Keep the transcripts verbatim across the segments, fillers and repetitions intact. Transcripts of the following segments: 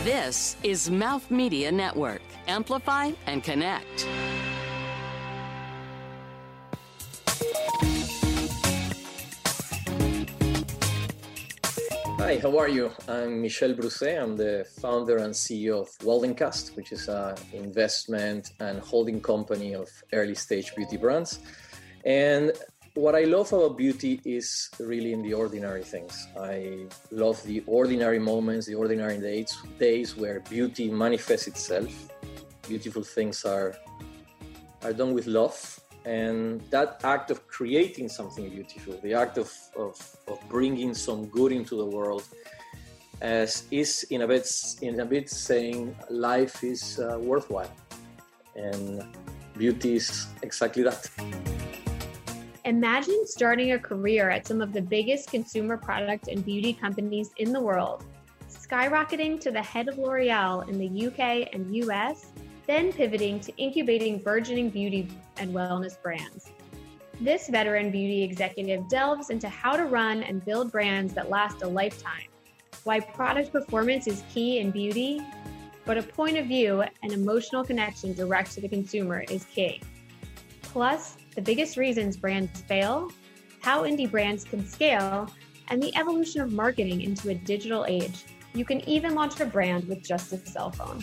This is Mouth Media Network. Amplify and connect. Hi, how are you? I'm Michel Brousset. I'm the founder and C E O of Waldencast, which is an investment and holding company of early stage beauty brands. And what I love about beauty is really in the ordinary things. I love the ordinary moments, the ordinary days, days where beauty manifests itself. Beautiful things are, are done with love. And that act of creating something beautiful, the act of, of, of bringing some good into the world, as is in a bit, in a bit saying life is uh, worthwhile. And beauty is exactly that. Imagine starting a career at some of the biggest consumer product and beauty companies in the world, skyrocketing to the head of L'Oreal in the U K and U S, then pivoting to incubating burgeoning beauty and wellness brands. This veteran beauty executive delves into how to run and build brands that last a lifetime, why product performance is key in beauty, but a point of view and emotional connection direct to the consumer is key. Plus, the biggest reasons brands fail, how indie brands can scale, and the evolution of marketing into a digital age. You can even launch a brand with just a cell phone.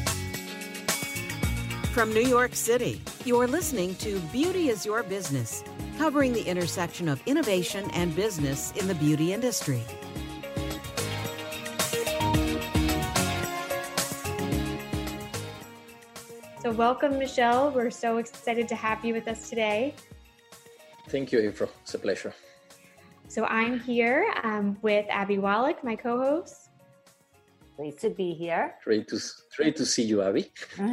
From New York City, you're listening to Beauty is Your Business, covering the intersection of innovation and business in the beauty industry. So welcome, Michel. We're so excited to have you with us today. Thank you, April. It's a pleasure. So I'm here um, with Abby Wallach, my co-host. Great to be here. Great to, great to see you, Abby.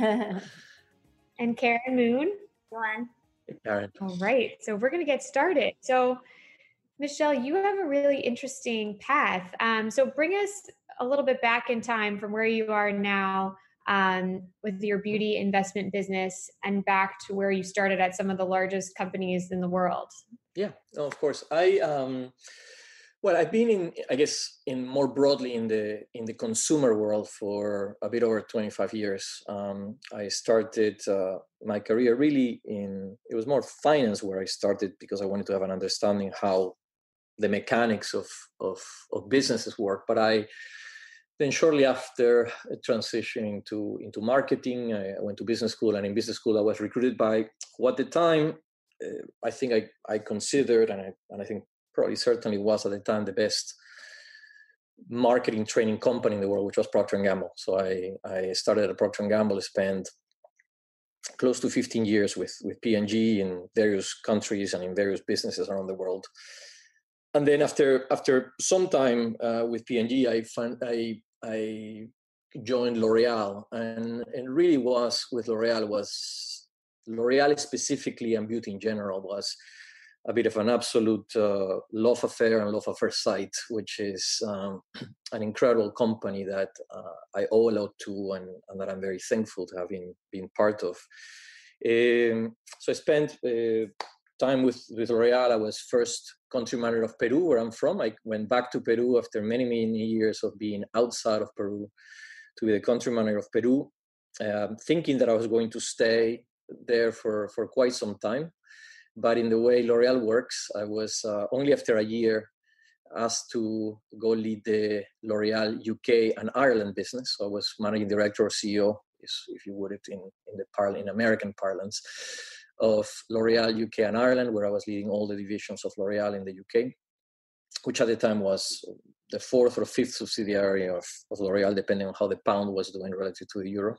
And Karen Moon. Joanne. Hey, Karen. All right. So we're going to get started. So, Michel, you have a really interesting path. Um, so bring us a little bit back in time from where you are now um, with your beauty investment business and back to where you started at some of the largest companies in the world. Yeah, no, of course. I um, well, I've been in, I guess, in more broadly in the in the consumer world for a bit over twenty-five years. Um, I started uh, my career really in it was more finance where I started because I wanted to have an understanding how the mechanics of of, of businesses work. But I then shortly after transitioning to into marketing, I went to business school, and in business school I was recruited by who at the time uh, I think I I considered and I and I think. probably certainly was at the time the best marketing training company in the world, which was Procter and Gamble. So I, I started at Procter and Gamble, spent close to fifteen years with, with P and G in various countries and in various businesses around the world. And then after after some time uh, with P and G, I found, I I joined L'Oreal, and and really was with L'Oreal was L'Oreal specifically and beauty in general was a bit of an absolute uh, love affair and love at first sight, which is um, an incredible company that uh, I owe a lot to and, and that I'm very thankful to have been, been part of. Um, so I spent uh, time with, with L'Oreal. I was first country manager of Peru, where I'm from. I went back to Peru after many, many years of being outside of Peru to be the country manager of Peru, um, thinking that I was going to stay there for, for quite some time. But in the way L'Oreal works, I was uh, only after a year asked to go lead the L'Oreal U K and Ireland business. So I was managing director or C E O, if you would, in, in the par- in American parlance, of L'Oreal U K and Ireland, where I was leading all the divisions of L'Oreal in the U K, which at the time was the fourth or fifth subsidiary of, of L'Oreal, depending on how the pound was doing relative to the euro.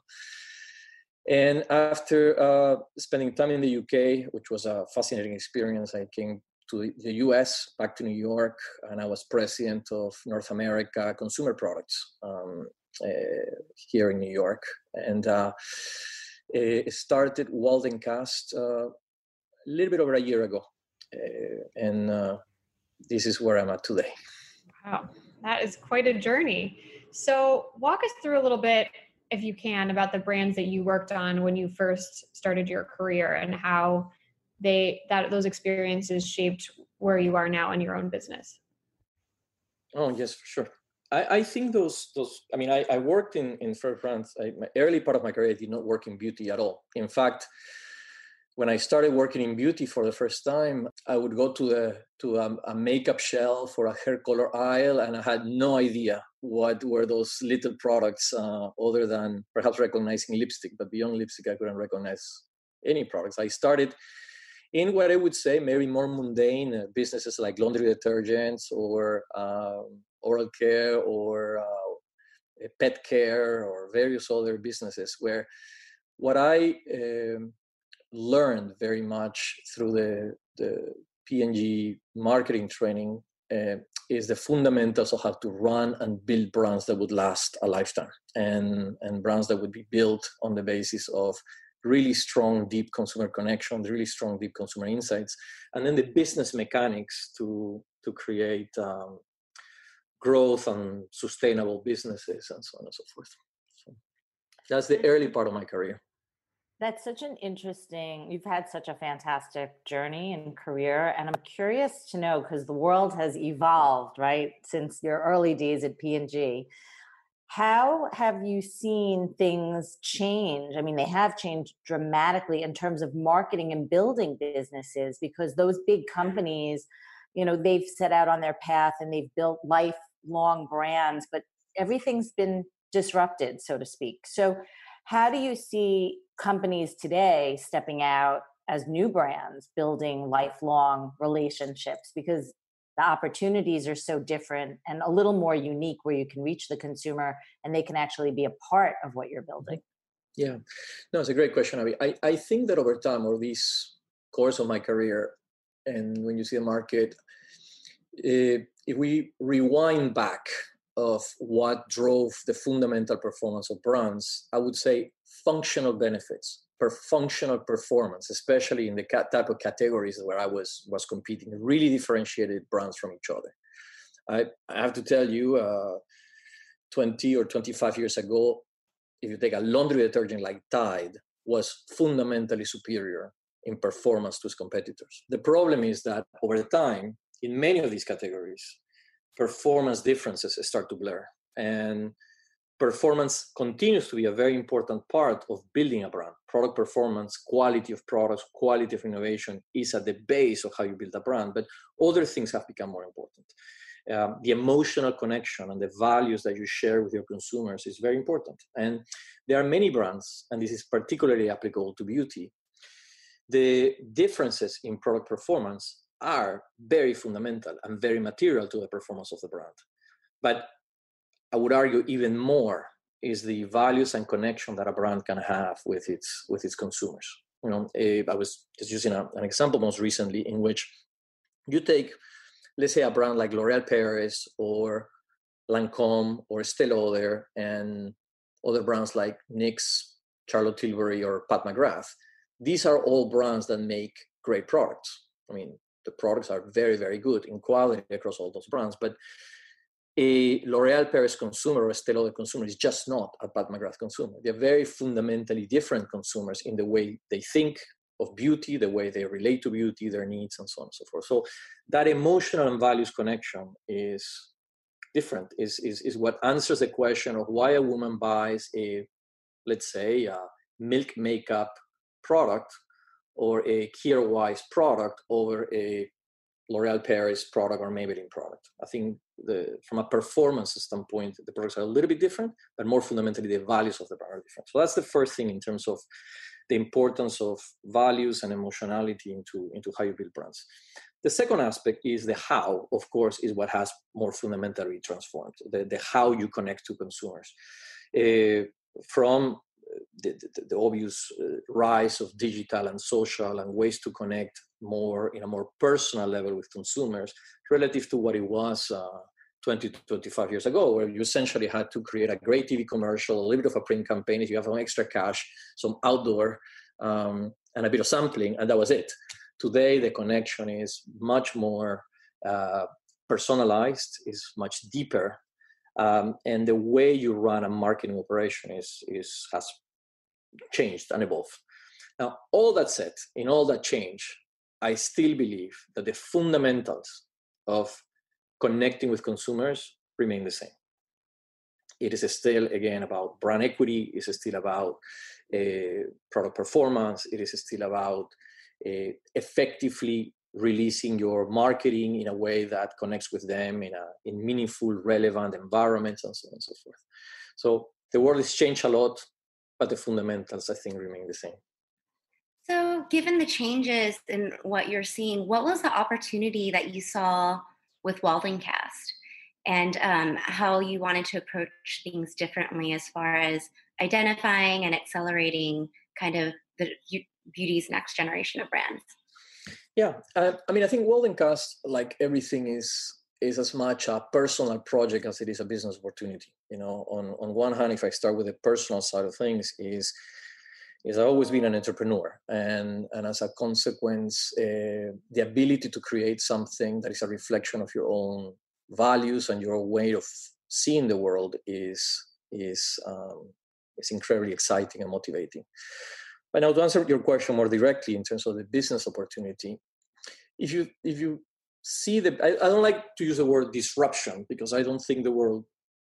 And after uh, spending time in the U K, which was a fascinating experience, I came to the U S, back to New York, and I was president of North America Consumer Products um, uh, here in New York. And uh, it started Waldencast uh, a little bit over a year ago. Uh, and uh, this is where I'm at today. Wow, that is quite a journey. So walk us through a little bit, if you can, about the brands that you worked on when you first started your career and how they that those experiences shaped where you are now in your own business. Oh, yes, for sure. I, I think those those. I mean, I, I worked in in fragrance. I, my early part of my career, I did not work in beauty at all. In fact, when I started working in beauty for the first time, I would go to the to a, a makeup shelf or a hair color aisle, and I had no idea what were those little products, uh, other than perhaps recognizing lipstick. But beyond lipstick, I couldn't recognize any products. I started in what I would say maybe more mundane uh, businesses like laundry detergents or um, oral care or uh, pet care or various other businesses, where what I um, learned very much through the, the P and G marketing training uh, is the fundamentals of how to run and build brands that would last a lifetime, and, and brands that would be built on the basis of really strong, deep consumer connections, really strong, deep consumer insights, and then the business mechanics to, to create um, growth and sustainable businesses and so on and so forth. So that's the early part of my career. That's such an interesting, you've had such a fantastic journey and career. And I'm curious to know, because the world has evolved, right, since your early days at P and G. How have you seen things change? I mean, they have changed dramatically in terms of marketing and building businesses, because those big companies, you know, they've set out on their path and they've built lifelong brands, but everything's been disrupted, so to speak. So how do you see companies today stepping out as new brands, building lifelong relationships? Because the opportunities are so different and a little more unique, where you can reach the consumer and they can actually be a part of what you're building. Yeah, no, it's a great question, Abby. I, I think that over time, or this course of my career, and when you see the market, uh, if we rewind back of what drove the fundamental performance of brands, I would say functional benefits, per functional performance, especially in the type of categories where I was was competing, really differentiated brands from each other. I, I have to tell you, uh, twenty or twenty-five years ago, if you take a laundry detergent like Tide, was fundamentally superior in performance to its competitors. The problem is that over time, in many of these categories, performance differences start to blur. And performance continues to be a very important part of building a brand. Product performance, quality of products, quality of innovation is at the base of how you build a brand, but other things have become more important. Um, the emotional connection and the values that you share with your consumers is very important. And there are many brands, and this is particularly applicable to beauty. The differences in product performance are very fundamental and very material to the performance of the brand. But I would argue even more is the values and connection that a brand can have with its with its consumers. You know, I was just using a, an example most recently in which you take, let's say, a brand like L'Oréal Paris or Lancôme or Estée Lauder and other brands like N Y X, Charlotte Tilbury, or Pat McGrath. These are all brands that make great products. I mean, the products are very, very good in quality across all those brands, but a L'Oréal Paris consumer or a Estée Lauder consumer is just not a Pat McGrath consumer. They're very fundamentally different consumers in the way they think of beauty, the way they relate to beauty, their needs, and so on and so forth. So that emotional and values connection is different, is, is, is what answers the question of why a woman buys a, let's say, a Milk Makeup product or a Kjaer Weis product over a L'Oréal Paris product or Maybelline product. I think the, from a performance standpoint, the products are a little bit different, but more fundamentally, the values of the brand are different. So that's the first thing in terms of the importance of values and emotionality into, into how you build brands. The second aspect is the how, of course, is what has more fundamentally transformed, the, the how you connect to consumers. Uh, from The, the, the obvious uh, rise of digital and social and ways to connect more in a more personal level with consumers relative to what it was uh, twenty to twenty-five years ago, where you essentially had to create a great T V commercial, a little bit of a print campaign, if you have some extra cash, some outdoor, um, and a bit of sampling, and that was it. Today, the connection is much more uh, personalized, is much deeper. Um, and the way you run a marketing operation is, is has changed and evolved. Now, all that said, in all that change, I still believe that the fundamentals of connecting with consumers remain the same. It is still, again, about brand equity. It is still about uh, product performance. It is still about uh, effectively releasing your marketing in a way that connects with them in a in meaningful, relevant environments, and so on and so forth. So the world has changed a lot, but the fundamentals, I think, remain the same. So given the changes in what you're seeing, what was the opportunity that you saw with Waldencast, and um, how you wanted to approach things differently as far as identifying and accelerating kind of the beauty's next generation of brands? Yeah, uh, I mean, I think Waldencast, like everything, is is as much a personal project as it is a business opportunity. You know, on on one hand, if I start with the personal side of things, is is I've always been an entrepreneur, and and as a consequence, uh, the ability to create something that is a reflection of your own values and your way of seeing the world is is um, is incredibly exciting and motivating. But now, to answer your question more directly in terms of the business opportunity, if you if you see the, I, I don't like to use the word disruption, because I don't think the world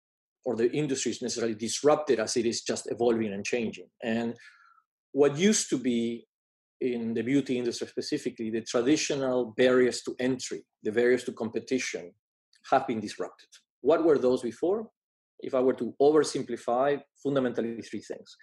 or the industry is necessarily disrupted as it is just evolving and changing. And what used to be in the beauty industry specifically, the traditional barriers to entry, the barriers to competition, have been disrupted. What were those before? If I were to oversimplify, fundamentally three things.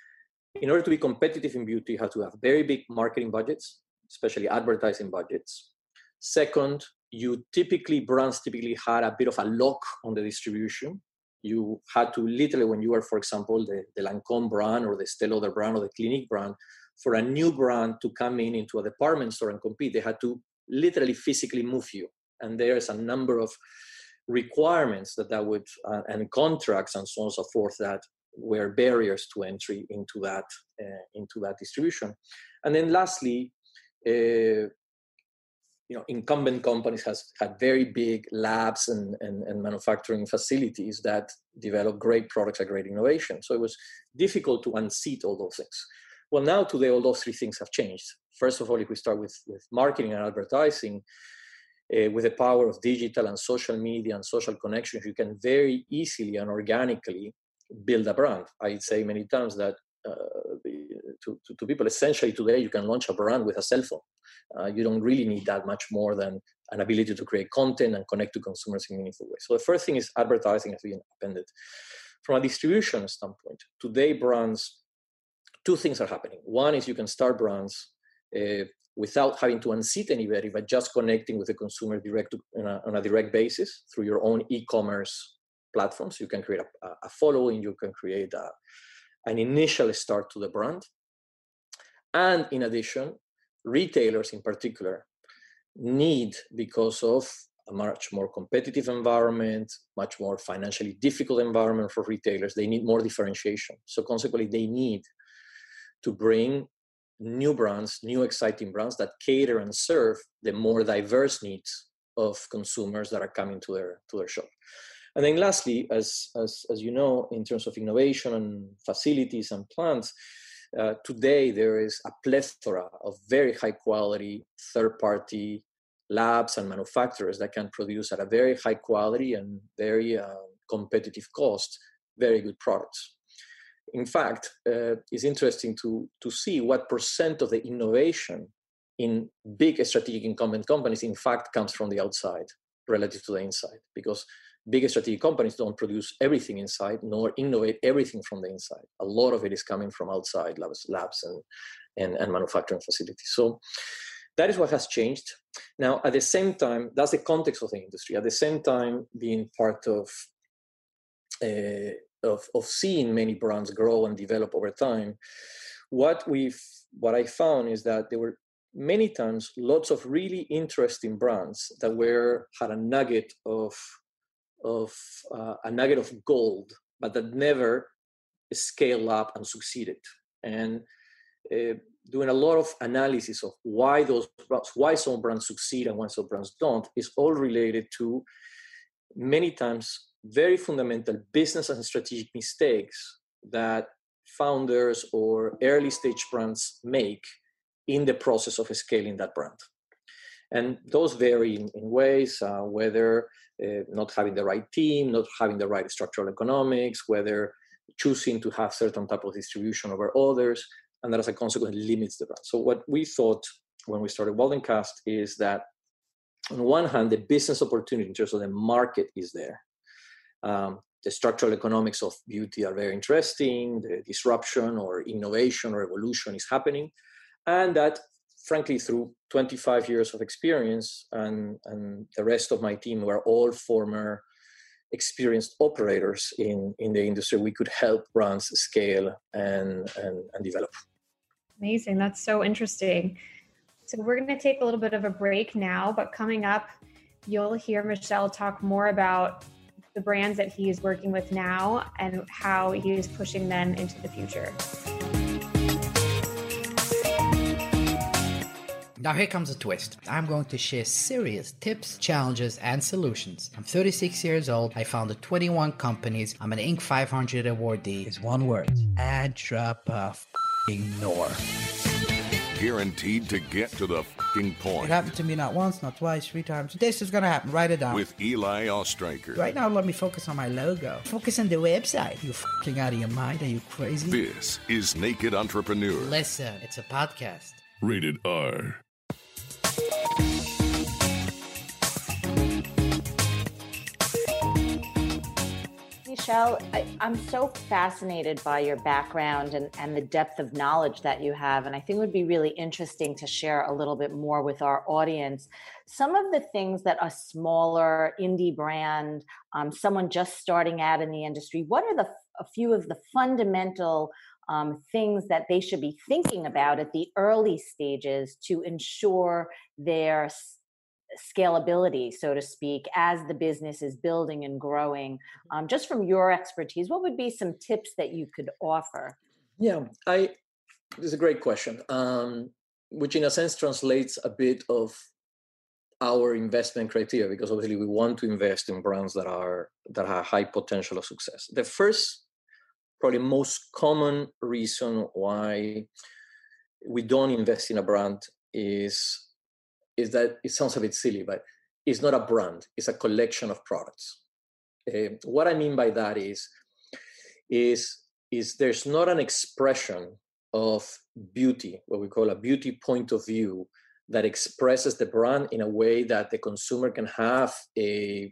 In order to be competitive in beauty, you have to have very big marketing budgets, especially advertising budgets. Second, you typically, brands typically had a bit of a lock on the distribution. You had to literally, when you were, for example, the, the Lancôme brand or the Estée Lauder brand or the Clinique brand, for a new brand to come in into a department store and compete, they had to literally physically move you. And there's a number of requirements that that would, uh, and contracts and so on and so forth, that were barriers to entry into that uh, into that distribution. And then lastly, uh, you know, incumbent companies has had very big labs and, and, and manufacturing facilities that develop great products and great innovation. So it was difficult to unseat all those things. Well, now today, all those three things have changed. First of all, if we start with, with marketing and advertising, uh, with the power of digital and social media and social connections, you can very easily and organically build a brand. I say many times that uh, to, to, to people, essentially today, you can launch a brand with a cell phone. Uh, you don't really need that much more than an ability to create content and connect to consumers in meaningful ways. So the first thing is advertising has been appended. From a distribution standpoint, today brands, two things are happening. One is you can start brands uh, without having to unseat anybody, but just connecting with the consumer direct to, on, a, on a direct basis through your own e-commerce platforms. You can create a, a following, you can create a, an initial start to the brand. And in addition, retailers in particular need, because of a much more competitive environment, much more financially difficult environment for retailers, they need more differentiation. So consequently, they need to bring new brands, new exciting brands that cater and serve the more diverse needs of consumers that are coming to their to their shop. And then lastly, as, as, as you know, in terms of innovation and facilities and plants, uh, today there is a plethora of very high quality third-party labs and manufacturers that can produce at a very high quality and very uh, competitive cost, very good products. In fact, uh, it's interesting to, to see what percent of the innovation in big strategic incumbent companies, in fact, comes from the outside relative to the inside, because big strategic companies don't produce everything inside, nor innovate everything from the inside. A lot of it is coming from outside labs, labs and, and, and manufacturing facilities. So that is what has changed. Now, at the same time, that's the context of the industry. At the same time, being part of, uh, of, of seeing many brands grow and develop over time, what we've, what I found is that there were many times lots of really interesting brands that were had a nugget of of uh, a nugget of gold, but that never scaled up and succeeded. And uh, doing a lot of analysis of why those why some brands succeed and why some brands don't is all related to many times very fundamental business and strategic mistakes that founders or early stage brands make in the process of scaling that brand. And those vary in, in ways, uh, whether uh, not having the right team, not having the right structural economics, whether choosing to have certain type of distribution over others, and that as a consequence limits the brand. So what we thought when we started Waldencast is that on one hand, the business opportunity in terms of the market is there. Um, the structural economics of beauty are very interesting. The disruption or innovation or evolution is happening. And that, frankly, through twenty-five years of experience, and, and the rest of my team were all former experienced operators in, in the industry, we could help brands scale and, and, and develop. Amazing. That's so interesting. So we're going to take a little bit of a break now, but coming up, you'll hear Michel talk more about the brands that he is working with now and how he is pushing them into the future. Now here comes a twist. I'm going to share serious tips, challenges, and solutions. I'm thirty-six years old. I founded twenty-one companies. I'm an Inc five hundred awardee. It's one word. Entrepreneur. Guaranteed to get to the fucking point. It happened to me not once, not twice, three times. This is gonna happen. Write it down. With Eli Ostraker. Right now, let me focus on my logo. Focus on the website. You fucking out of your mind? Are you crazy? This is Naked Entrepreneur. Listen, it's a podcast. Rated R. Michel, I, I'm so fascinated by your background and, and the depth of knowledge that you have. And I think it would be really interesting to share a little bit more with our audience. Some of the things that a smaller indie brand, um, someone just starting out in the industry, what are the a few of the fundamental um, things that they should be thinking about at the early stages to ensure their scalability, so to speak, as the business is building and growing? Um, just from your expertise, what would be some tips that you could offer? Yeah, I. This is a great question, um, which in a sense translates a bit of our investment criteria, because obviously we want to invest in brands that are that have high potential of success. The first, probably most common reason why we don't invest in a brand is is that it sounds a bit silly, but it's not a brand, it's a collection of products. Uh, what I mean by that is, is, is there's not an expression of beauty, what we call a beauty point of view, that expresses the brand in a way that the consumer can have a,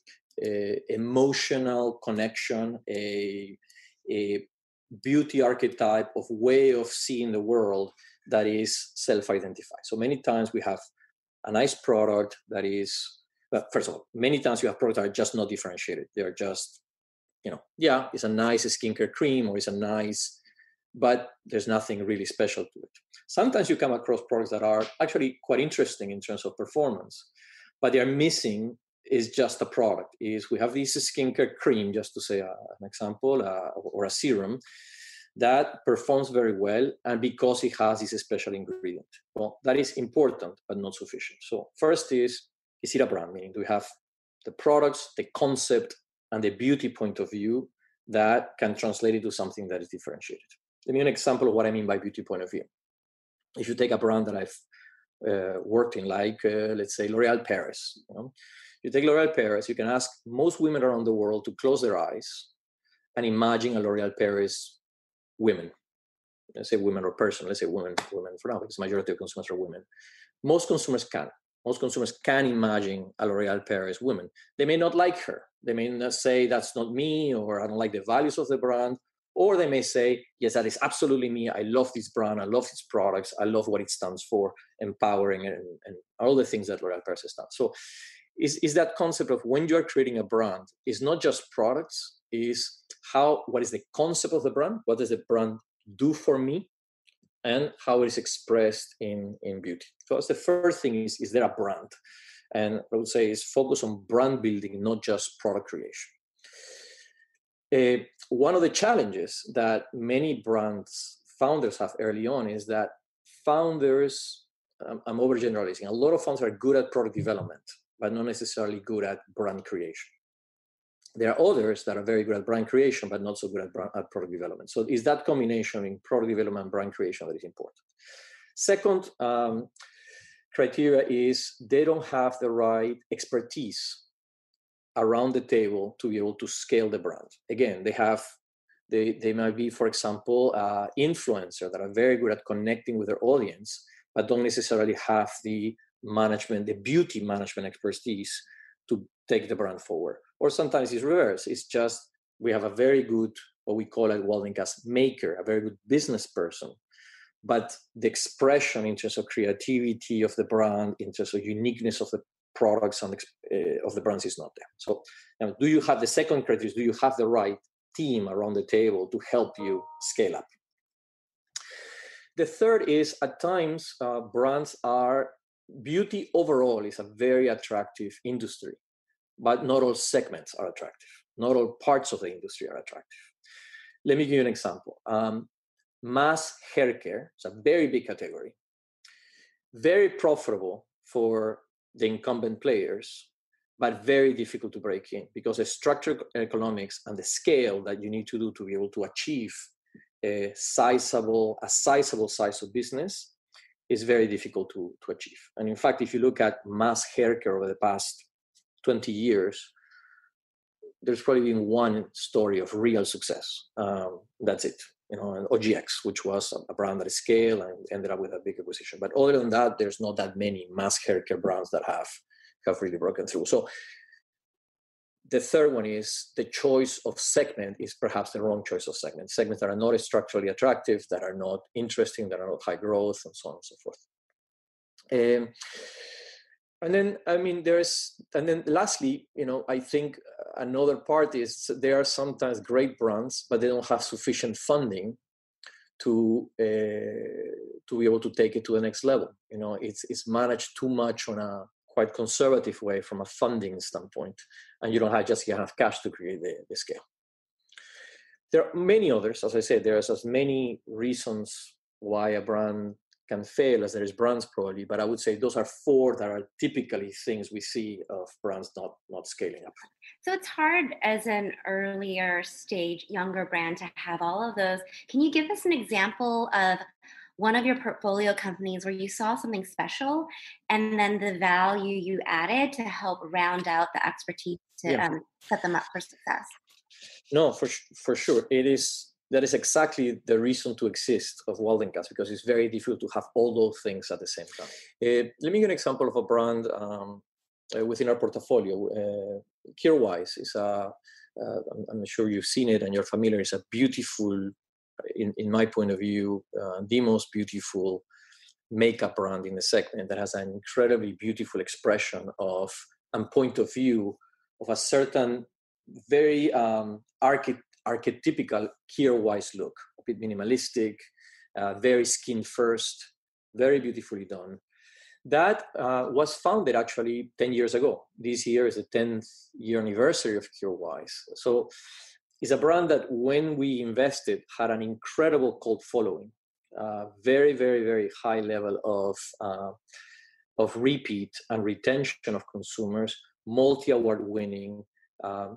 a emotional connection, a, a beauty archetype of way of seeing the world that is self-identified. So many times we have a nice product that is, well, first of all, many times you have products that are just not differentiated. They're just, you know, yeah, it's a nice skincare cream or it's a nice, but there's nothing really special to it. Sometimes you come across products that are actually quite interesting in terms of performance, but they're missing is just a product. Is we have this skincare cream, just to say a, an example, uh, or a serum, that performs very well, and because it has this special ingredient. Well, that is important, but not sufficient. So first is, is it a brand? Meaning, do we have the products, the concept, and the beauty point of view that can translate into something that is differentiated? Let me give an example of what I mean by beauty point of view. If you take a brand that I've uh, worked in, like, uh, let's say, L'Oréal Paris. You know? You take L'Oréal Paris, you can ask most women around the world to close their eyes and imagine a L'Oréal Paris women. Let's say women or person, let's say women, women for now, because the majority of consumers are women. Most consumers can. Most consumers can imagine a L'Oréal Paris woman. They may not like her. They may not say, that's not me, or I don't like the values of the brand. Or they may say, yes, that is absolutely me. I love this brand. I love its products. I love what it stands for, empowering, and, and all the things that L'Oréal Paris stands. So is, is that concept of when you're creating a brand, is not just products, is how, what is the concept of the brand? What does the brand do for me? And how it is expressed in, in beauty. So that's the first thing is, is there a brand? And I would say is focus on brand building, not just product creation. Uh, one of the challenges that many brands founders have early on is that founders, um, I'm overgeneralizing, a lot of founders are good at product development, but not necessarily good at brand creation. There are others that are very good at brand creation, but not so good at, brand, at product development. So it's that combination in product development and brand creation that is important. Second, um, criteria is they don't have the right expertise around the table to be able to scale the brand. Again, they have, they, they might be, for example, uh, influencers that are very good at connecting with their audience, but don't necessarily have the management, the beauty management expertise to take the brand forward. Or sometimes it's reverse. It's just, we have a very good, what we call at Waldencast, maker, a very good business person. But the expression in terms of creativity of the brand, in terms of uniqueness of the products and uh, of the brands is not there. So now, do you have the second criteria? Do you have the right team around the table to help you scale up? The third is at times uh, brands are, beauty overall is a very attractive industry, but not all segments are attractive. Not all parts of the industry are attractive. Let me give you an example. Um, mass hair care, it's a very big category, very profitable for the incumbent players, but very difficult to break in because the structural economics and the scale that you need to do to be able to achieve a sizable, a sizable size of business is very difficult to, to achieve. And in fact, if you look at mass hair care over the past twenty years, there's probably been one story of real success. Um, that's it. You know, and O G X, which was a brand that scaled and ended up with a big acquisition. But other than that, there's not that many mass hair care brands that have, have really broken through. So the third one is the choice of segment is perhaps the wrong choice of segment. Segments that are not structurally attractive, that are not interesting, that are not high growth, and so on and so forth. Um, and then, I mean, there's, and then lastly, you know, I think another part is there are sometimes great brands, but they don't have sufficient funding to uh, to be able to take it to the next level. You know, it's it's managed too much on a quite conservative way from a funding standpoint, and you don't have just enough cash to create the, the scale. There are many others, as I said, there's as many reasons why a brand can fail as there is brands probably, but I would say those are four that are typically things we see of brands not, not scaling up. So it's hard as an earlier stage, younger brand to have all of those. Can you give us an example of one of your portfolio companies where you saw something special and then the value you added to help round out the expertise to yeah. um, set them up for success? No, for for sure. It is, that is exactly the reason to exist of Waldencast, because it's very difficult to have all those things at the same time. Uh, let me give an example of a brand um, uh, within our portfolio. Uh, Curewise is a, uh, I'm sure you've seen it and you're familiar, it's a beautiful, in, in my point of view, uh, the most beautiful makeup brand in the segment that has an incredibly beautiful expression of and point of view of a certain very um, archety- archetypical Curewise look, a bit minimalistic, uh, very skin first, very beautifully done. That uh, was founded actually ten years ago. This year is the tenth year anniversary of Curewise. So it's a brand that when we invested had an incredible cult following, uh, very, very, very high level of, uh, of repeat and retention of consumers, multi-award winning, um,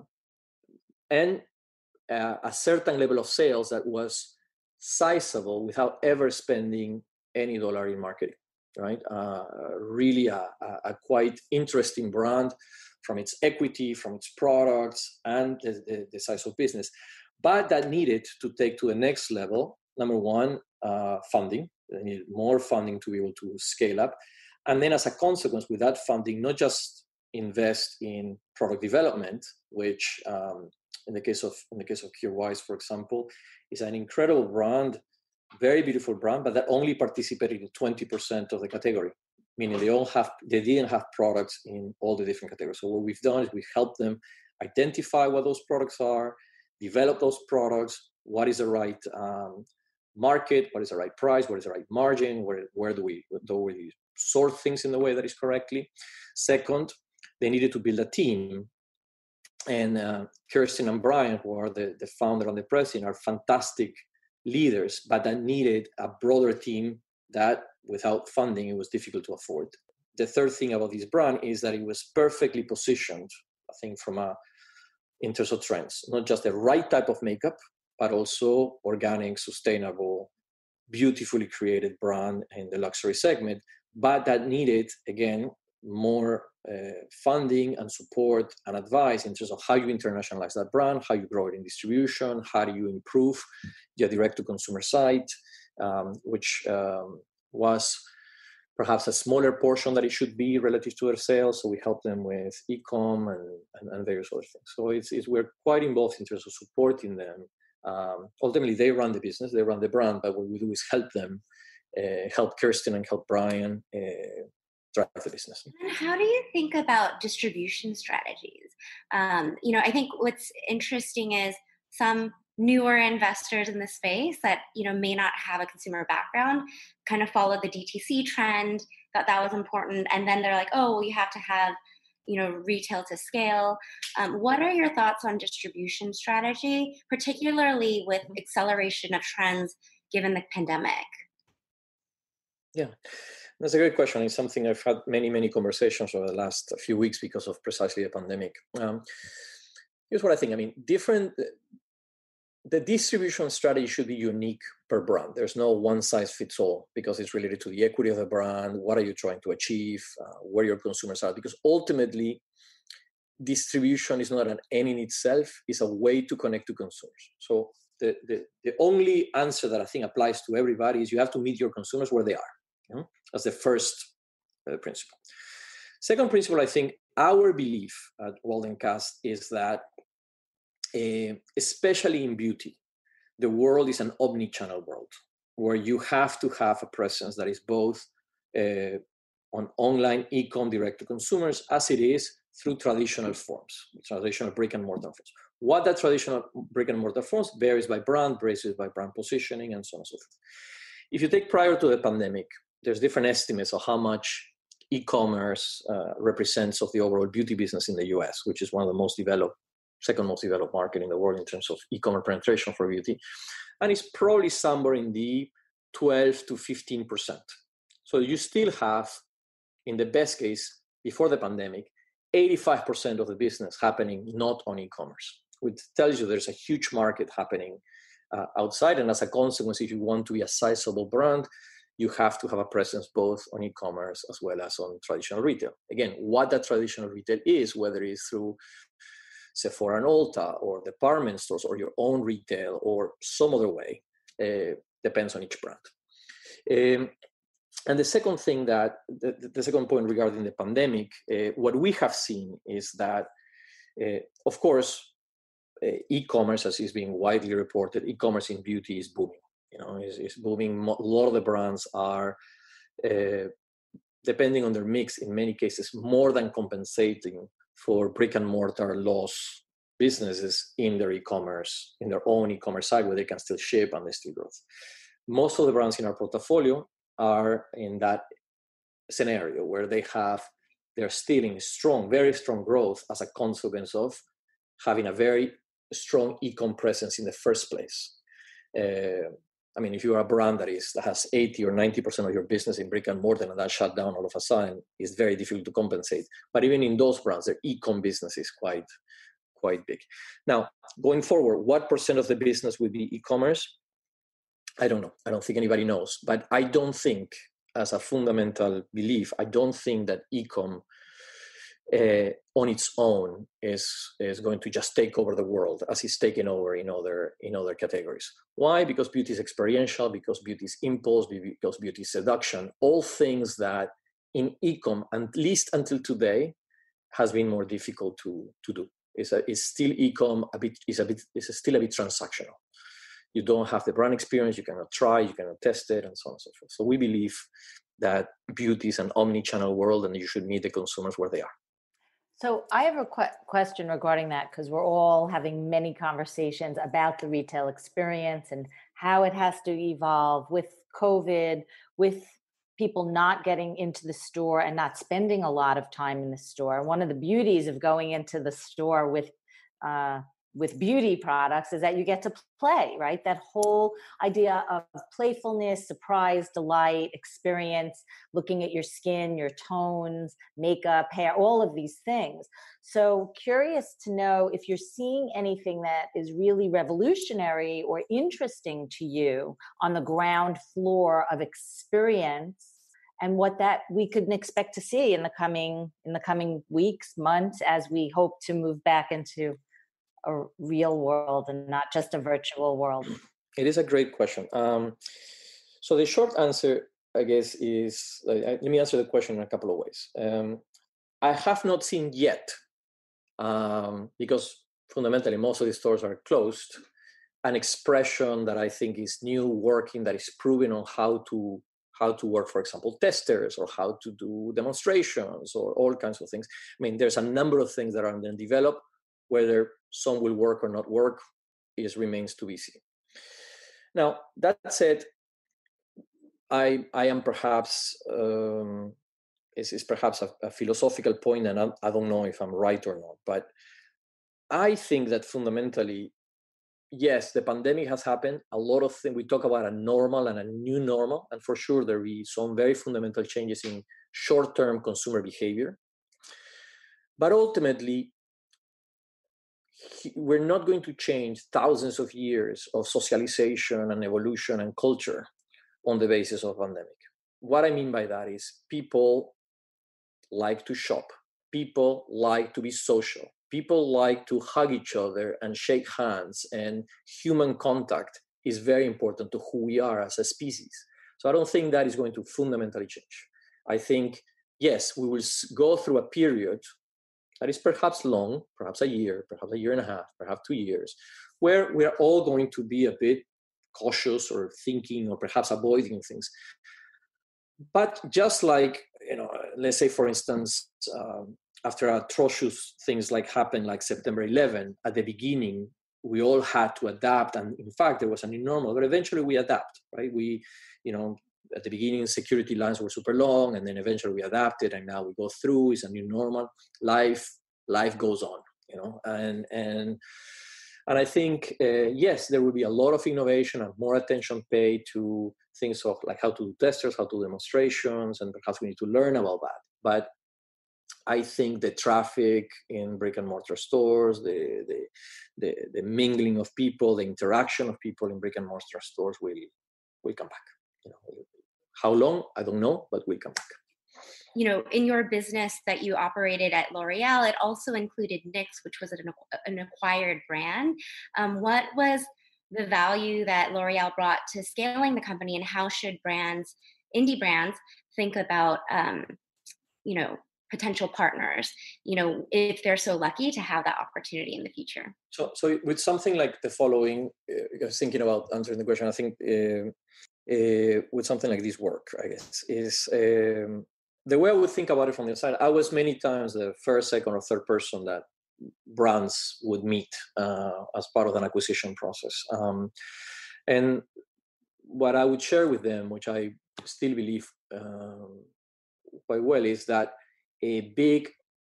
and uh, a certain level of sales that was sizable without ever spending any dollar in marketing, right? Uh, really a, a, a quite interesting brand from its equity, from its products, and the, the, the size of business. But that needed to take to the next level. Number one, uh, funding. They needed more funding to be able to scale up. And then as a consequence, with that funding, not just invest in product development, which um, in the case of in the case of Curewise, for example, is an incredible brand, very beautiful brand, but that only participated in twenty percent of the category, meaning they all have they didn't have products in all the different categories. So what we've done is we've helped them identify what those products are, develop those products, what is the right um, market, what is the right price, what is the right margin, where where do we do we sort things in the way that is correctly. Second, they needed to build a team. And uh, Kirsten and Brian, who are the, the founder and the president, are fantastic leaders, but that needed a broader team that without funding, it was difficult to afford. The third thing about this brand is that it was perfectly positioned, I think, from a, in terms of trends, not just the right type of makeup, but also organic, sustainable, beautifully created brand in the luxury segment, but that needed, again, more uh, funding and support and advice in terms of how you internationalize that brand, how you grow it in distribution, how do you improve your direct-to-consumer site, um, which um, was perhaps a smaller portion that it should be relative to their sales. So we help them with e-com and, and, and various other things. So it's, it's we're quite involved in terms of supporting them. Um, ultimately, they run the business, they run the brand, but what we do is help them, uh, help Kirsten and help Brian uh, drive the business. And how do you think about distribution strategies? Um, you know, I think what's interesting is some newer investors in the space that, you know, may not have a consumer background kind of followed the D T C trend, thought that was important. And then they're like, oh, well, you have to have, you know, retail to scale. Um, what are your thoughts on distribution strategy, particularly with acceleration of trends given the pandemic? Yeah, that's a great question. It's something I've had many, many conversations over the last few weeks because of precisely the pandemic. Um, here's what I think. I mean, different, the distribution strategy should be unique per brand. There's no one size fits all because it's related to the equity of the brand. What are you trying to achieve? Uh, where your consumers are? Because ultimately, distribution is not an end in itself. It's a way to connect to consumers. So the, the, the only answer that I think applies to everybody is you have to meet your consumers where they are. You know? That's the first uh, principle. Second principle, I think our belief at Waldencast is that Uh, especially in beauty, the world is an omni-channel world where you have to have a presence that is both uh, on online e-com direct to consumers as it is through traditional forms, traditional brick and mortar forms. What that traditional brick and mortar forms varies by brand, varies by brand positioning, and so on and so forth. If you take prior to the pandemic, there's different estimates of how much e-commerce uh, represents of the overall beauty business in the U S, which is one of the most developed second most developed market in the world in terms of e-commerce penetration for beauty. And it's probably somewhere in the twelve to fifteen percent. So you still have, in the best case, before the pandemic, eighty-five percent of the business happening not on e-commerce, which tells you there's a huge market happening uh, outside. And as a consequence, if you want to be a sizable brand, you have to have a presence both on e-commerce as well as on traditional retail. Again, what that traditional retail is, whether it's through Sephora and Ulta or department stores or your own retail or some other way, uh, depends on each brand. Um, and the second thing that, the, the second point regarding the pandemic, uh, what we have seen is that, uh, of course, uh, e-commerce, as is being widely reported, e-commerce in beauty is booming. You know, is, is booming. A lot of the brands are, uh, depending on their mix, in many cases, more than compensating for brick and mortar loss businesses in their e-commerce, in their own e-commerce site where they can still ship and they still grow. Most of the brands in our portfolio are in that scenario where they have, they're still in strong, very strong growth as a consequence of having a very strong e-com presence in the first place. Uh, I mean, if you're a brand that is that has eighty or ninety percent of your business in brick and mortar and that shut down all of a sudden, it's very difficult to compensate. But even in those brands, their e-com business is quite, quite big. Now, going forward, what percent of the business will be e-commerce? I don't know. I don't think anybody knows. But I don't think, as a fundamental belief, I don't think that e-com uh, on its own is, is going to just take over the world as it's taken over in other, in other categories. Why? Because beauty is experiential, because beauty is impulse, because beauty is seduction, all things that in e-com, at least until today, has been more difficult to, to do. It's, a, it's still e-com, a bit, is a bit, is still a bit transactional. You don't have the brand experience, you cannot try, you cannot test it, and so on and so forth. So we believe that beauty is an omni-channel world and you should meet the consumers where they are. So I have a qu- question regarding that because we're all having many conversations about the retail experience and how it has to evolve with COVID, with people not getting into the store and not spending a lot of time in the store. One of the beauties of going into the store with uh, with beauty products is that you get to play, right? That whole idea of playfulness, surprise, delight, experience, looking at your skin, your tones, makeup, hair, all of these things. So curious to know if you're seeing anything that is really revolutionary or interesting to you on the ground floor of experience and what that we could expect to see in the coming in the coming weeks, months, as we hope to move back into a real world and not just a virtual world? It is a great question. Um, so the short answer, I guess, is uh, let me answer the question in a couple of ways. Um, I have not seen yet, um, because fundamentally most of the stores are closed, an expression that I think is new, working, that is proven on how to how to work, for example, testers, or how to do demonstrations, or all kinds of things. I mean, there's a number of things that are being developed. Whether some will work or not work is remains to be seen. Now, that said, I I am perhaps um, is is perhaps a, a philosophical point, and I, I don't know if I'm right or not, but I think that fundamentally, yes, the pandemic has happened. A lot of things, we talk about a normal and a new normal, and for sure there will be some very fundamental changes in short-term consumer behavior. But ultimately, we're not going to change thousands of years of socialization and evolution and culture on the basis of pandemic. What I mean by that is people like to shop. People like to be social. People like to hug each other and shake hands, and human contact is very important to who we are as a species. So I don't think that is going to fundamentally change. I think, yes, we will go through a period that is perhaps long, perhaps a year, perhaps a year and a half, perhaps two years, where we're all going to be a bit cautious or thinking or perhaps avoiding things. But just like, you know, let's say, for instance, um, after atrocious things like happened, like September eleventh, at the beginning, we all had to adapt. And in fact, there was a new normal, but eventually we adapt, right? We, you know, at the beginning, security lines were super long, and then eventually we adapted, and now we go through. It's a new normal. Life, life goes on, you know, and and and I think uh, yes, there will be a lot of innovation and more attention paid to things of like how to do testers, how to do demonstrations, and perhaps we need to learn about that. But I think the traffic in brick and mortar stores, the the the, the mingling of people, the interaction of people in brick and mortar stores will will come back. You know, how long, I don't know, but we'll come back. You know, in your business that you operated at L'Oreal, it also included N Y X, which was an, an acquired brand. Um, what was the value that L'Oreal brought to scaling the company, and how should brands, indie brands, think about, um, you know, potential partners, you know, if they're so lucky to have that opportunity in the future? So, so with something like the following, uh, I was thinking about answering the question, I think uh, uh, with something like this work, I guess, is um, the way I would think about it from the inside. I was many times the first, second, or third person that brands would meet uh, as part of an acquisition process. Um, and what I would share with them, which I still believe um, quite well, is that a big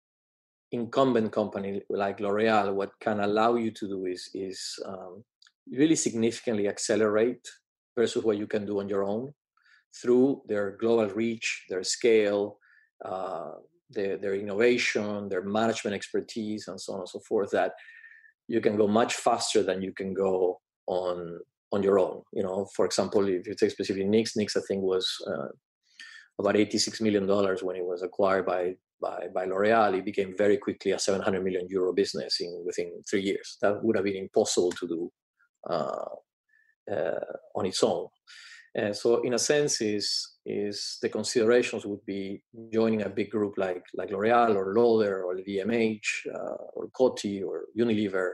incumbent company like L'Oreal, what can allow you to do is, is um, really significantly accelerate versus what you can do on your own through their global reach, their scale, uh, their, their innovation, their management expertise, and so on and so forth, that you can go much faster than you can go on on your own. You know, for example, if you take specifically N Y X, N Y X I think was uh, about eighty-six million dollars when it was acquired by by, by L'Oreal. It became very quickly a seven hundred million euro business in within three years. That would have been impossible to do uh, uh, on its own. And so in a sense, is is the considerations would be joining a big group like like L'Oreal or Lauder or L V M H uh, or Coty or Unilever.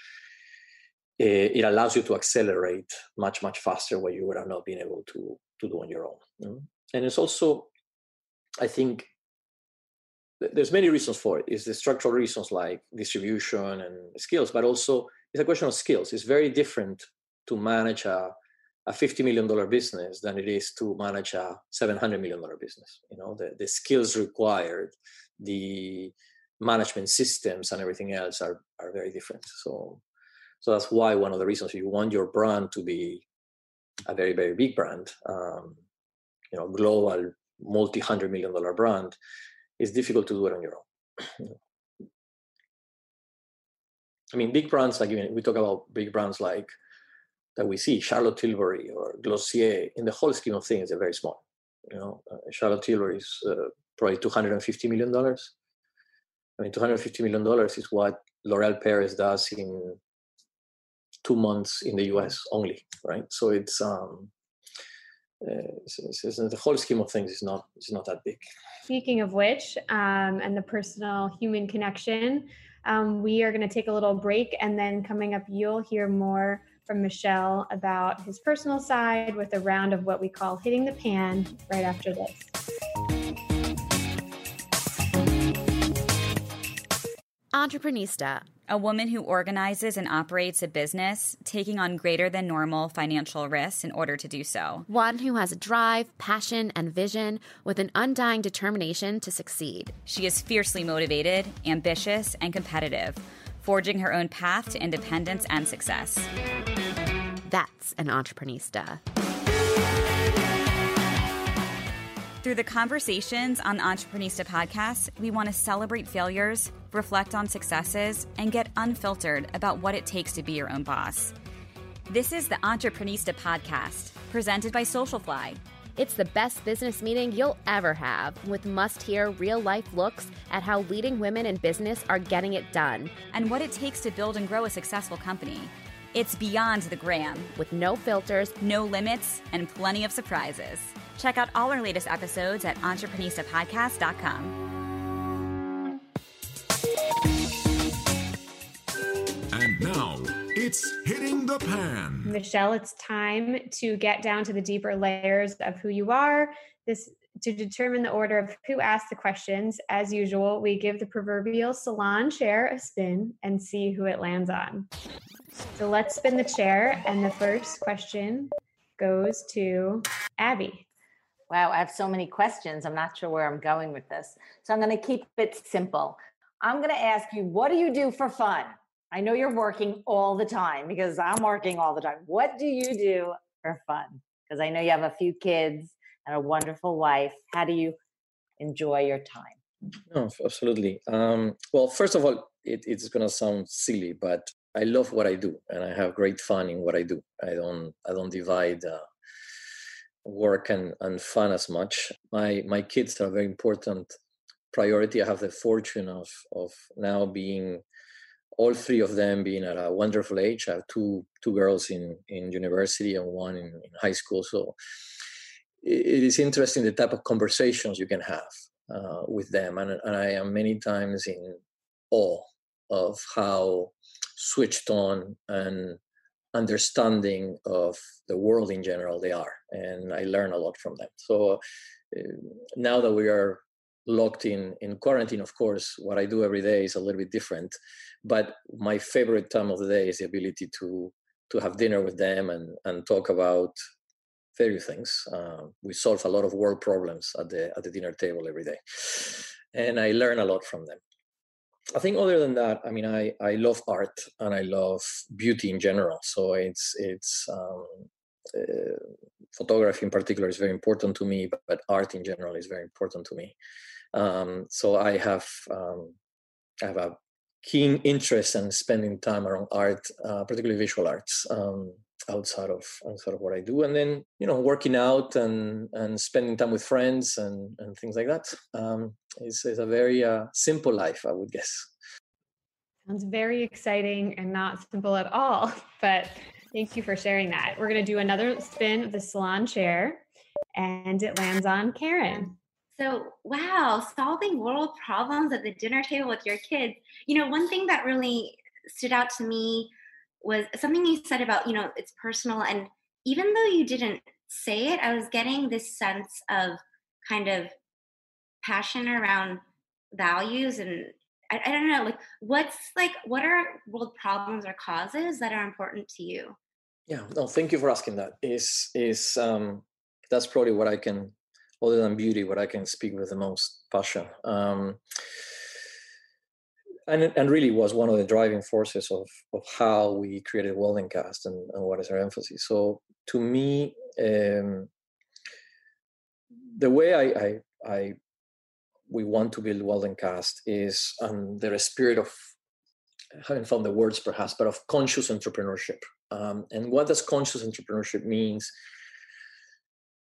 It allows you to accelerate much, much faster what you would have not been able to, to do on your own. Mm-hmm. And it's also, I think, there's many reasons for it. It's the structural reasons like distribution and skills, but also it's a question of skills. It's very different to manage a, a fifty million dollars business than it is to manage a seven hundred million dollars business. You know, the, the skills required, the management systems and everything else are, are very different. So, so that's why one of the reasons you want your brand to be a very, very big brand, um, you know, global, multi-hundred million dollar brand, it's difficult to do it on your own. I mean, big brands, like we talk about big brands like that we see, Charlotte Tilbury or Glossier, in the whole scheme of things, they're very small. You know, uh, Charlotte Tilbury is uh, probably two hundred fifty million dollars. I mean, two hundred fifty million dollars is what L'Oréal Paris does in two months in the U S only, right? So it's, um, uh, it's, it's, it's the whole scheme of things is not it's not that big. Speaking of which, um, and the personal human connection, um, we are going to take a little break, and then coming up, you'll hear more from Michel about his personal side with a round of what we call hitting the pan right after this. Entreprenista, a woman who organizes and operates a business, taking on greater than normal financial risks in order to do so. One who has a drive, passion, and vision with an undying determination to succeed. She is fiercely motivated, ambitious, and competitive, forging her own path to independence and success. That's an entreprenista. Through the conversations on the Entreprenista podcast, we want to celebrate failures, reflect on successes, and get unfiltered about what it takes to be your own boss. This is the Entreprenista podcast, presented by Socialfly. It's the best business meeting you'll ever have, with must-hear real-life looks at how leading women in business are getting it done. And what it takes to build and grow a successful company. It's beyond the gram, with no filters, no limits, and plenty of surprises. Check out all our latest episodes at entreprenista podcast dot com. And now, it's Hitting the Pan. Michel, it's time to get down to the deeper layers of who you are. This to determine the order of who asked the questions. As usual, we give the proverbial salon chair a spin and see who it lands on. So let's spin the chair, and the first question goes to Abby. Wow, I have so many questions. I'm not sure where I'm going with this. So I'm going to keep it simple. I'm going to ask you, what do you do for fun? I know you're working all the time because I'm working all the time. What do you do for fun? Because I know you have a few kids and a wonderful wife. How do you enjoy your time? No, absolutely. Um, well, first of all, it, it's going to sound silly, but I love what I do, and I have great fun in what I do. I don't, I don't divide uh, work and, and fun as much. My my kids are a very important priority. I have the fortune of of now being all three of them being at a wonderful age. I have two two girls in in university and one in, in high school. So it, it is interesting the type of conversations you can have uh, with them, and and I am many times in awe of how switched on and understanding of the world in general they are, and I learn a lot from them. So uh, now that we are locked in in quarantine, of course, what I do every day is a little bit different, but my favorite time of the day is the ability to to have dinner with them and and talk about various things. Uh, we solve a lot of world problems at the at the dinner table every day, and I learn a lot from them. I think other than that, I mean, I, I love art and I love beauty in general. So it's it's um, uh, photography in particular is very important to me, but, but art in general is very important to me. Um, so I have um, I have a keen interest in spending time around art, uh, particularly visual arts, um, outside of outside of what I do, and then you know working out and and spending time with friends and and things like that. Um, it's, it's a very uh, simple life, I would guess. Sounds very exciting and not simple at all, but thank you for sharing that. We're going to do another spin of the salon chair, and it lands on Karen. So, wow, solving world problems at the dinner table with your kids. You know, one thing that really stood out to me was something you said about, you know, it's personal. And even though you didn't say it, I was getting this sense of kind of passion around values. And I, I don't know, like, what's like, what are world problems or causes that are important to you? Yeah, no, thank you for asking that. Is is um, that's probably what I can, other than beauty, what I can speak with the most passion. Um, and and really was one of the driving forces of of how we created Waldencast and, and what is our emphasis. So to me, um, the way I, I I we want to build Waldencast is under a spirit of, I haven't found the words perhaps, but of conscious entrepreneurship. Um, and what does conscious entrepreneurship means?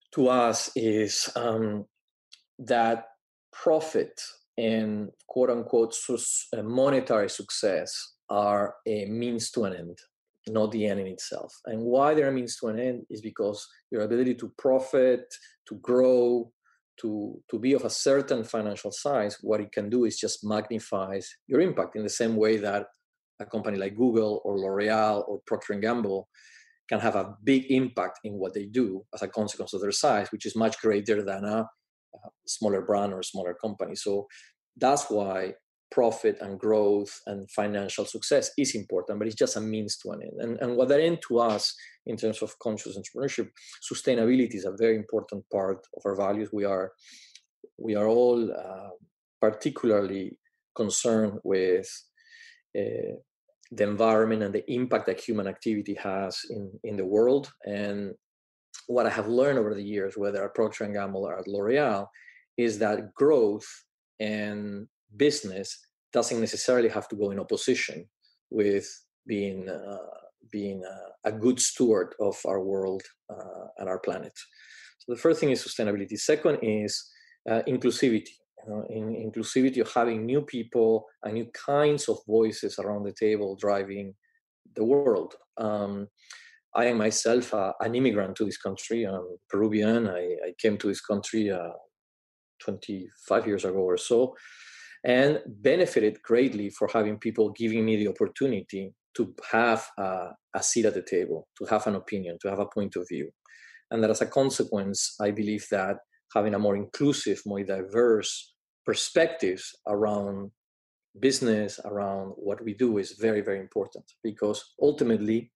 to us is um, that profit and quote unquote monetary success are a means to an end, not the end in itself. And why they're a means to an end is because your ability to profit, to grow, to, to be of a certain financial size, what it can do is just magnifies your impact in the same way that a company like Google or L'Oreal or Procter and Gamble can have a big impact in what they do as a consequence of their size, which is much greater than a, a smaller brand or smaller company. So that's why profit and growth and financial success is important, but it's just a means to an end. And, and what that end to us in terms of conscious entrepreneurship, sustainability is a very important part of our values. We are, we are all uh, particularly concerned with uh, the environment and the impact that human activity has in, in the world. And what I have learned over the years, whether at Procter and Gamble or at L'Oreal, is that growth and business doesn't necessarily have to go in opposition with being uh, being uh, a good steward of our world uh, and our planet. So the first thing is sustainability. Second is uh, inclusivity. You know, in inclusivity of having new people and new kinds of voices around the table driving the world. Um, I am myself uh, an immigrant to this country. I'm Peruvian. I, I came to this country uh, twenty-five years ago or so, and benefited greatly for having people giving me the opportunity to have uh, a seat at the table, to have an opinion, to have a point of view. And that as a consequence, I believe that having a more inclusive, more diverse perspectives around business, around what we do is very, very important, because ultimately,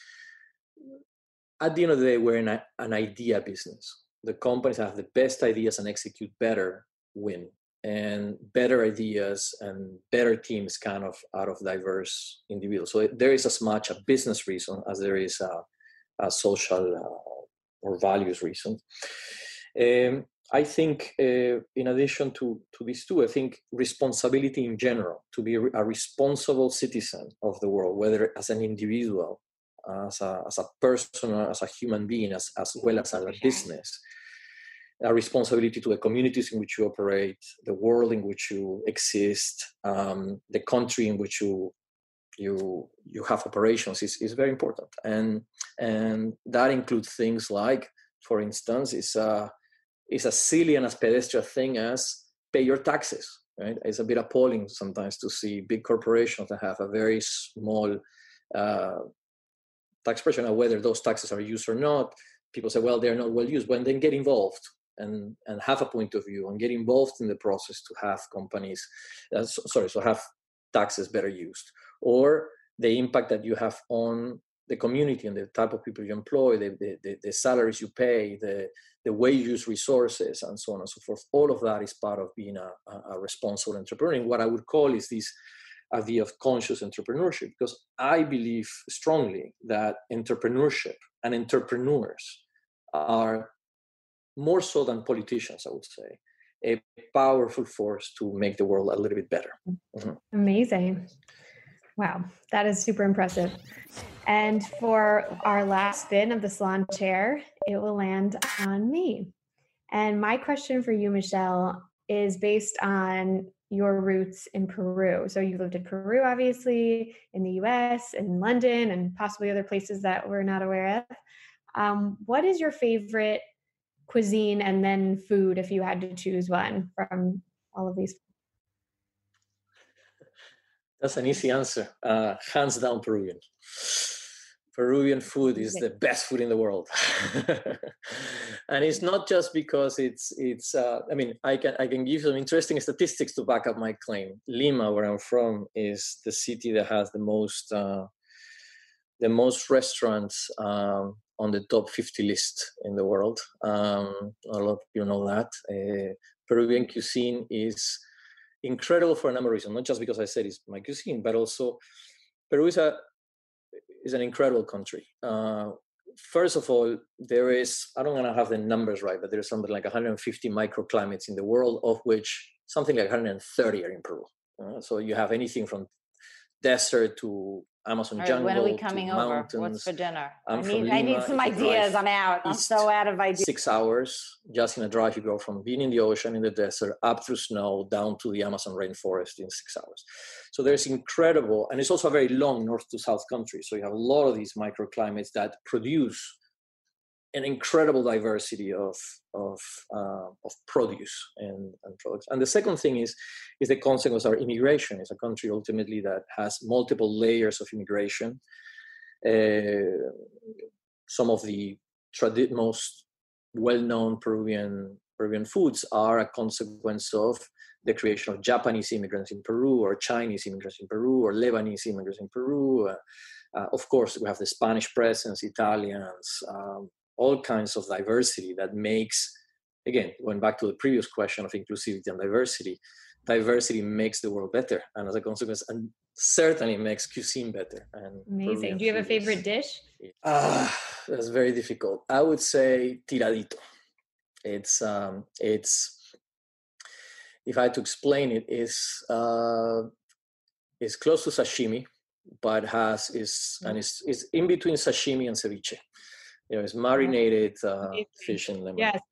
at the end of the day, we're in a, an idea business. The companies that have the best ideas and execute better win. And better ideas and better teams kind of out of diverse individuals. So there is as much a business reason as there is a, a social uh, or values reason. Um, I think uh, in addition to, to these two, I think responsibility in general, to be a responsible citizen of the world, whether as an individual, as a, as a person, as a human being, as, as well as as a business. A responsibility to the communities in which you operate, the world in which you exist, um, the country in which you you you have operations is, is very important. And and that includes things like, for instance, it's a, it's as silly and as pedestrian thing as pay your taxes, right? It's a bit appalling sometimes to see big corporations that have a very small uh, tax pressure. Now, whether those taxes are used or not, people say, well, they're not well used. When they get involved and, and have a point of view and get involved in the process to have companies, uh, so, sorry, so have taxes better used, or the impact that you have on the community and the type of people you employ, the, the, the salaries you pay, the, the way you use resources, and so on and so forth. All of that is part of being a, a responsible entrepreneur. And what I would call is this idea of conscious entrepreneurship, because I believe strongly that entrepreneurship and entrepreneurs are, more so than politicians, I would say, a powerful force to make the world a little bit better. Mm-hmm. Amazing. Wow, that is super impressive. And for our last spin of the salon chair, it will land on me. And my question for you, Michelle, is based on your roots in Peru. So you lived in Peru, obviously, in the U S, in London, and possibly other places that we're not aware of. Um, what is your favorite cuisine and then food, if you had to choose one from all of these? That's an easy answer. Uh, hands down, Peruvian. Peruvian food is the best food in the world. And it's not just because it's, it's. Uh, I mean, I can I can give some interesting statistics to back up my claim. Lima, where I'm from, is the city that has the most, uh, the most restaurants um, on the top fifty list in the world. Um, a lot of people know that. Uh, Peruvian cuisine is incredible for a number of reasons, not just because I said it's my cuisine, but also Peru is a is an incredible country. Uh, first of all, there is, I don't want to have the numbers right, but there's something like one hundred fifty microclimates in the world, of which something like one hundred thirty are in Peru. Uh, so you have anything from desert to Amazon right, jungle. When are we coming to over? mountains. What's for dinner? I'm I from need, Lima. I need some If you ideas. drive I'm out. I'm east, so out of ideas. Six hours, just in a drive, you go from being in the ocean, in the desert, up through snow, down to the Amazon rainforest in six hours. So there's incredible, and it's also a very long north to south country. So you have a lot of these microclimates that produce an incredible diversity of of uh, of produce and, and products. And the second thing is is the consequence of immigration. It's a country ultimately that has multiple layers of immigration. Uh, some of the tradi- most well-known Peruvian Peruvian foods are a consequence of the creation of Japanese immigrants in Peru, or Chinese immigrants in Peru, or Lebanese immigrants in Peru. Uh, uh, of course, we have the Spanish presence, Italians. Um, all kinds of diversity that makes, again, going back to the previous question of inclusivity and diversity, diversity makes the world better. And as a consequence, and certainly makes cuisine better. And amazing. Peruvian Do you have a favorite is, dish? Ah, uh, that's very difficult. I would say tiradito. It's, um, it's, if I had to explain it, is uh, is close to sashimi, but has, is, mm. and it's, it's in between sashimi and ceviche. You know, it's marinated uh, fish and lemon. Yes.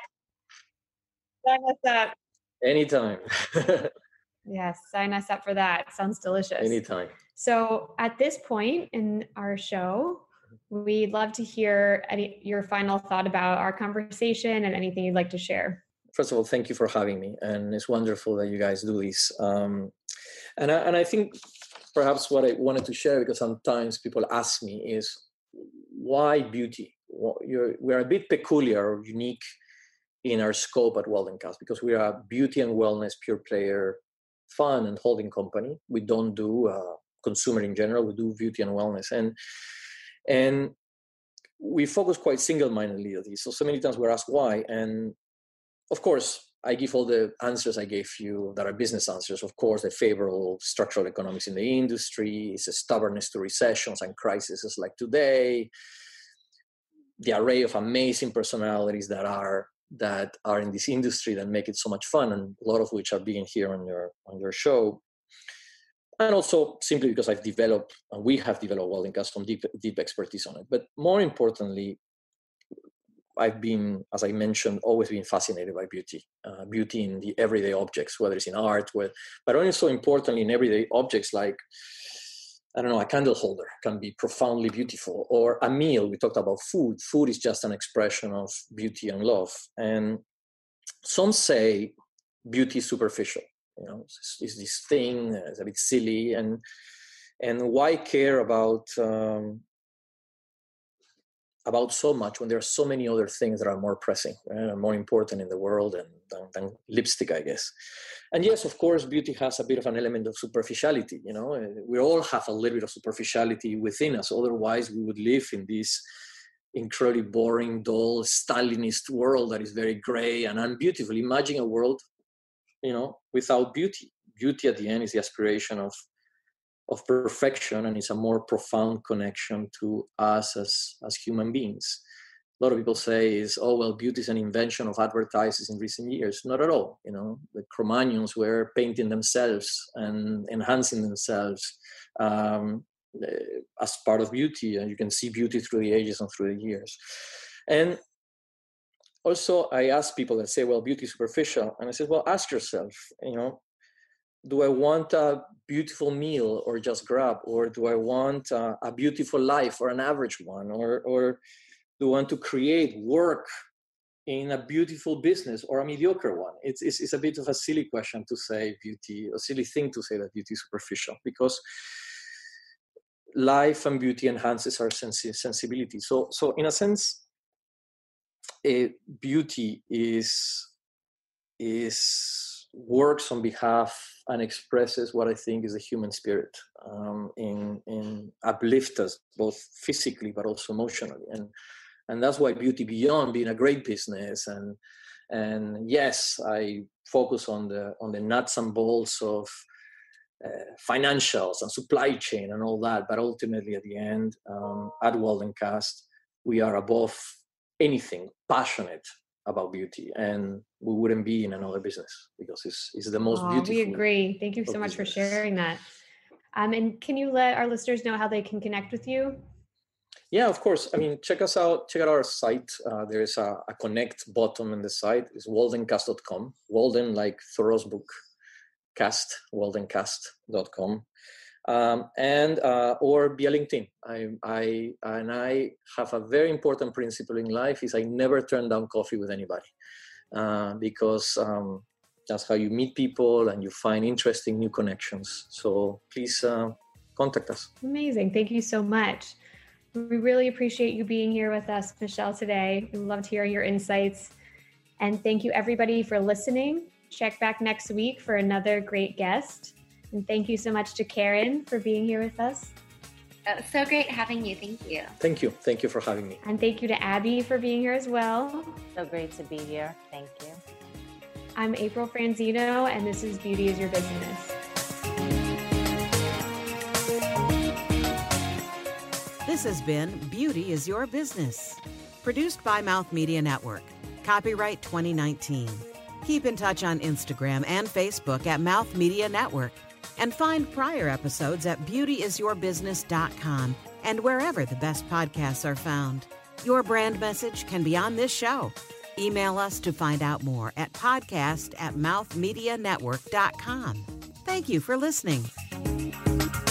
Sign us up. Anytime. Yes, sign us up for that. Sounds delicious. Anytime. So at this point in our show, we'd love to hear any, your final thought about our conversation and anything you'd like to share. First of all, thank you for having me. And it's wonderful that you guys do this. Um, and, I, and I think perhaps what I wanted to share, because sometimes people ask me, is, why beauty? Well, you're, we're a bit peculiar or unique in our scope at Waldencast, because we are a beauty and wellness pure player fund and holding company. We don't do uh, consumer in general. We do beauty and wellness. And, and we focus quite single-mindedly on this. So, so many times we're asked why. And of course, I give all the answers I gave you that are business answers. Of course, the favorable structural economics in the industry, it's a stubbornness to recessions and crises like today, the array of amazing personalities that are that are in this industry that make it so much fun, and a lot of which are being here on your on your show. And also simply because I've developed, and we have developed Waldencast some deep deep expertise on it. But more importantly, I've been, as I mentioned, always been fascinated by beauty, uh, beauty in the everyday objects, whether it's in art, whether, but also importantly in everyday objects like, I don't know, a candle holder can be profoundly beautiful, or a meal. We talked about food. Food is just an expression of beauty and love. And some say beauty is superficial. You know, it's, it's this thing, it's a bit silly. And, and why care about, um, about so much when there are so many other things that are more pressing, right, and more important in the world and, than, than lipstick, I guess. And yes, of course, beauty has a bit of an element of superficiality. You know, we all have a little bit of superficiality within us. Otherwise, we would live in this incredibly boring, dull, Stalinist world that is very gray and unbeautiful. Imagine a world, you know, without beauty. Beauty at the end is the aspiration of of perfection, and it's a more profound connection to us as, as human beings. A lot of people say is, oh, well, beauty is an invention of advertisers in recent years. Not at all. You know, the Cro-Magnons were painting themselves and enhancing themselves um, as part of beauty. And you can see beauty through the ages and through the years. And also I ask people that say, well, beauty is superficial. And I said, well, ask yourself, you know, do I want a beautiful meal or just grab? Or do I want a, a beautiful life or an average one? Or, or do I want to create work in a beautiful business or a mediocre one? It's, it's, it's a bit of a silly question to say beauty, a silly thing to say that beauty is superficial, because life and beauty enhances our sensi- sensibility. So, so in a sense, uh, beauty is, is works on behalf and expresses what I think is the human spirit, um, in, in uplift us both physically but also emotionally. And and that's why beauty, beyond being a great business, and and yes, I focus on the on the nuts and bolts of uh, financials and supply chain and all that, but ultimately at the end, um, at Waldencast, we are above anything passionate about beauty, and we wouldn't be in another business because it's, it's the most oh, beautiful. We agree. Thank you so much business. for sharing that. Um, and can you let our listeners know how they can connect with you? Yeah, of course. I mean, check us out. Check out our site. Uh, there is a, a connect button on the site. It's walden cast dot com. Walden, like Thoreau's book. Cast, walden cast dot com. Um, and uh, or via LinkedIn. I, I and I have a very important principle in life: is I never turn down coffee with anybody, uh, because um, that's how you meet people and you find interesting new connections. So please uh, contact us. Amazing. Thank you so much. We really appreciate you being here with us, Michelle, today. We loved hearing your insights. And thank you, everybody, for listening. Check back next week for another great guest. And thank you so much to Karen for being here with us. Uh, so great having you. Thank you. Thank you. Thank you for having me. And thank you to Abby for being here as well. So great to be here. Thank you. I'm April Franzino, and this is Beauty is Your Business. This has been Beauty is Your Business, produced by Mouth Media Network. Copyright twenty nineteen. Keep in touch on Instagram and Facebook at Mouth Media Network, and find prior episodes at beauty is your business dot com and wherever the best podcasts are found. Your brand message can be on this show. Email us to find out more at podcast at mouth media network dot com. Thank you for listening.